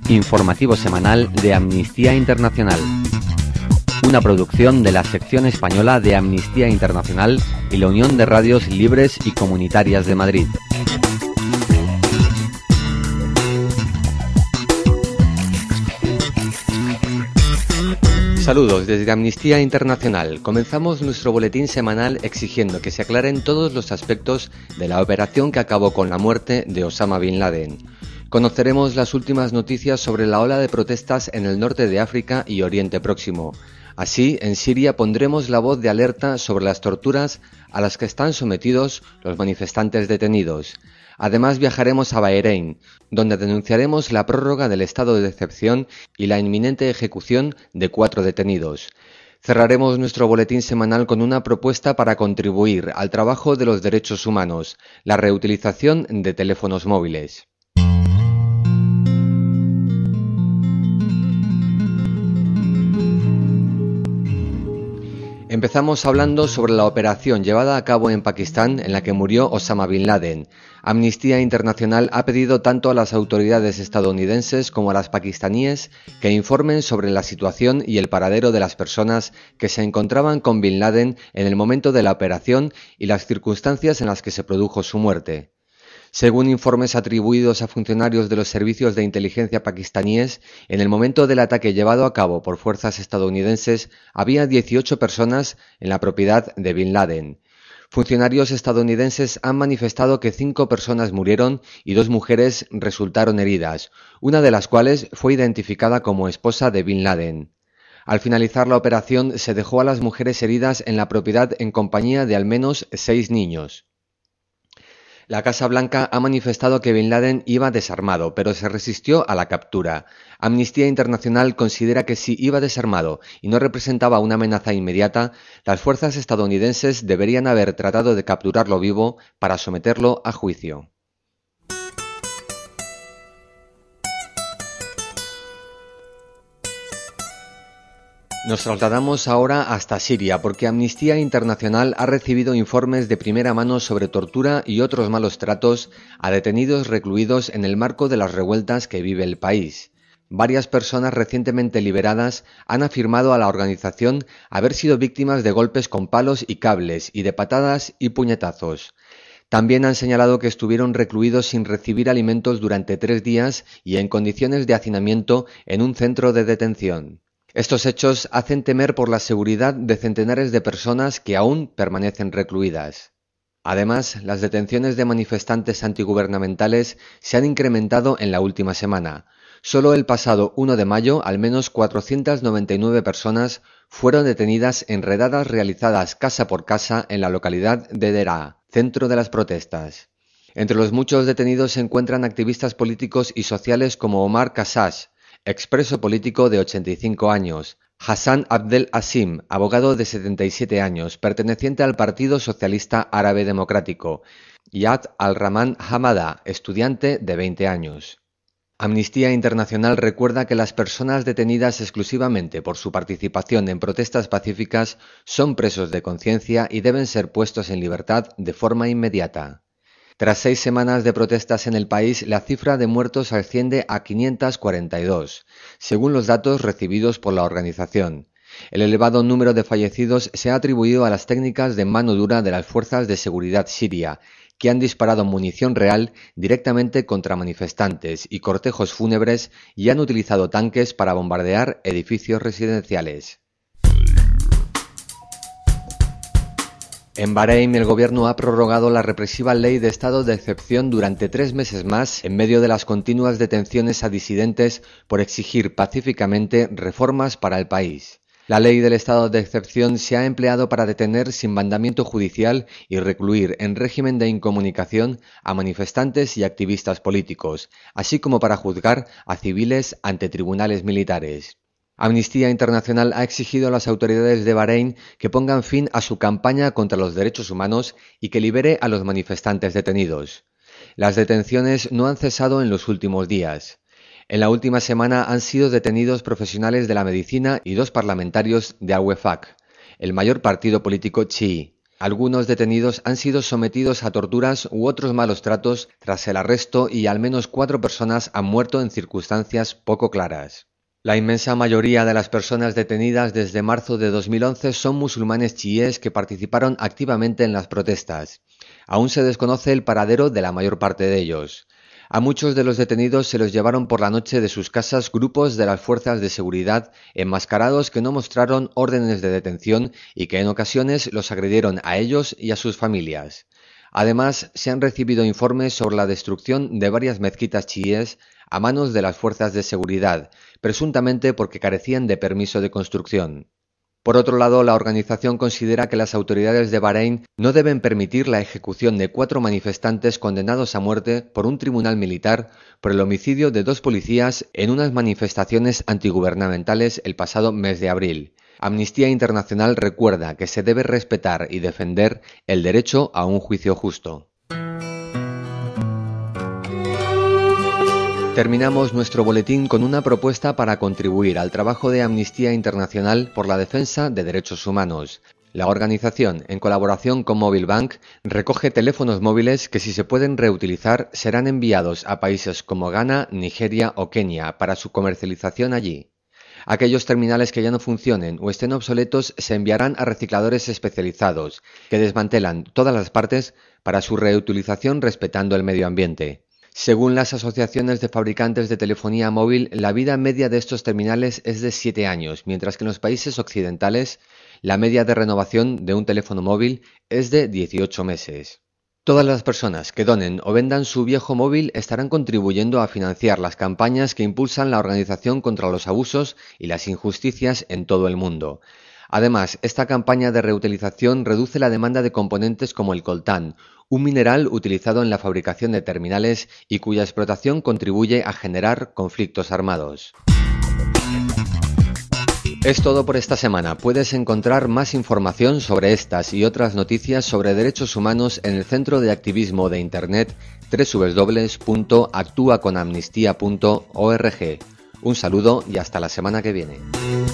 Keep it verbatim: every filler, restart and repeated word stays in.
Informativo semanal de Amnistía Internacional. Una producción de la sección española de Amnistía Internacional y la Unión de Radios Libres y Comunitarias de Madrid. Saludos desde Amnistía Internacional. Comenzamos nuestro boletín semanal exigiendo que se aclaren todos los aspectos de la operación que acabó con la muerte de Osama Bin Laden. Conoceremos las últimas noticias sobre la ola de protestas en el norte de África y Oriente Próximo. Así, en Siria pondremos la voz de alerta sobre las torturas a las que están sometidos los manifestantes detenidos. Además, viajaremos a Bahrein, donde denunciaremos la prórroga del estado de excepción y la inminente ejecución de cuatro detenidos. Cerraremos nuestro boletín semanal con una propuesta para contribuir al trabajo de los derechos humanos, la reutilización de teléfonos móviles. Empezamos hablando sobre la operación llevada a cabo en Pakistán en la que murió Osama Bin Laden. Amnistía Internacional ha pedido tanto a las autoridades estadounidenses como a las pakistaníes que informen sobre la situación y el paradero de las personas que se encontraban con Bin Laden en el momento de la operación y las circunstancias en las que se produjo su muerte. Según informes atribuidos a funcionarios de los servicios de inteligencia pakistaníes, en el momento del ataque llevado a cabo por fuerzas estadounidenses había dieciocho personas en la propiedad de Bin Laden. Funcionarios estadounidenses han manifestado que cinco personas murieron y dos mujeres resultaron heridas, una de las cuales fue identificada como esposa de Bin Laden. Al finalizar la operación se dejó a las mujeres heridas en la propiedad en compañía de al menos seis niños. La Casa Blanca ha manifestado que Bin Laden iba desarmado, pero se resistió a la captura. Amnistía Internacional considera que si iba desarmado y no representaba una amenaza inmediata, las fuerzas estadounidenses deberían haber tratado de capturarlo vivo para someterlo a juicio. Nos trasladamos ahora hasta Siria porque Amnistía Internacional ha recibido informes de primera mano sobre tortura y otros malos tratos a detenidos recluidos en el marco de las revueltas que vive el país. Varias personas recientemente liberadas han afirmado a la organización haber sido víctimas de golpes con palos y cables y de patadas y puñetazos. También han señalado que estuvieron recluidos sin recibir alimentos durante tres días y en condiciones de hacinamiento en un centro de detención. Estos hechos hacen temer por la seguridad de centenares de personas que aún permanecen recluidas. Además, las detenciones de manifestantes antigubernamentales se han incrementado en la última semana. Solo el pasado uno de mayo, al menos cuatrocientas noventa y nueve personas fueron detenidas en redadas realizadas casa por casa en la localidad de Deraa, centro de las protestas. Entre los muchos detenidos se encuentran activistas políticos y sociales como Omar Kassash, expreso político de ochenta y cinco años, Hassan Abdel Asim, abogado de setenta y siete años, perteneciente al Partido Socialista Árabe Democrático, y Yad al-Rahman Hamada, estudiante de veinte años. Amnistía Internacional recuerda que las personas detenidas exclusivamente por su participación en protestas pacíficas son presos de conciencia y deben ser puestos en libertad de forma inmediata. Tras seis semanas de protestas en el país, la cifra de muertos asciende a quinientos cuarenta y dos, según los datos recibidos por la organización. El elevado número de fallecidos se ha atribuido a las técnicas de mano dura de las fuerzas de seguridad siria, que han disparado munición real directamente contra manifestantes y cortejos fúnebres y han utilizado tanques para bombardear edificios residenciales. En Bahrein, el gobierno ha prorrogado la represiva ley de estado de excepción durante tres meses más en medio de las continuas detenciones a disidentes por exigir pacíficamente reformas para el país. La ley del estado de excepción se ha empleado para detener sin mandamiento judicial y recluir en régimen de incomunicación a manifestantes y activistas políticos, así como para juzgar a civiles ante tribunales militares. Amnistía Internacional ha exigido a las autoridades de Bahrein que pongan fin a su campaña contra los derechos humanos y que libere a los manifestantes detenidos. Las detenciones no han cesado en los últimos días. En la última semana han sido detenidos profesionales de la medicina y dos parlamentarios de Al-Wefaq, el mayor partido político chií. Algunos detenidos han sido sometidos a torturas u otros malos tratos tras el arresto y al menos cuatro personas han muerto en circunstancias poco claras. La inmensa mayoría de las personas detenidas desde marzo de dos mil once son musulmanes chiíes que participaron activamente en las protestas. Aún se desconoce el paradero de la mayor parte de ellos. A muchos de los detenidos se los llevaron por la noche de sus casas grupos de las fuerzas de seguridad enmascarados que no mostraron órdenes de detención y que en ocasiones los agredieron a ellos y a sus familias. Además, se han recibido informes sobre la destrucción de varias mezquitas chiíes a manos de las fuerzas de seguridad, presuntamente porque carecían de permiso de construcción. Por otro lado, la organización considera que las autoridades de Bahrein no deben permitir la ejecución de cuatro manifestantes condenados a muerte por un tribunal militar por el homicidio de dos policías en unas manifestaciones antigubernamentales el pasado mes de abril. Amnistía Internacional recuerda que se debe respetar y defender el derecho a un juicio justo. Terminamos nuestro boletín con una propuesta para contribuir al trabajo de Amnistía Internacional por la defensa de derechos humanos. La organización, en colaboración con Mobile Bank, recoge teléfonos móviles que, si se pueden reutilizar, serán enviados a países como Ghana, Nigeria o Kenia para su comercialización allí. Aquellos terminales que ya no funcionen o estén obsoletos se enviarán a recicladores especializados, que desmantelan todas las partes para su reutilización respetando el medio ambiente. Según las asociaciones de fabricantes de telefonía móvil, la vida media de estos terminales es de siete años, mientras que en los países occidentales la media de renovación de un teléfono móvil es de dieciocho meses. Todas las personas que donen o vendan su viejo móvil estarán contribuyendo a financiar las campañas que impulsan la Organización contra los Abusos y las Injusticias en todo el mundo. Además, esta campaña de reutilización reduce la demanda de componentes como el coltán, un mineral utilizado en la fabricación de terminales y cuya explotación contribuye a generar conflictos armados. Es todo por esta semana. Puedes encontrar más información sobre estas y otras noticias sobre derechos humanos en el Centro de Activismo de Internet doble u doble u doble u punto actúa con amnistía punto org. Un saludo y hasta la semana que viene.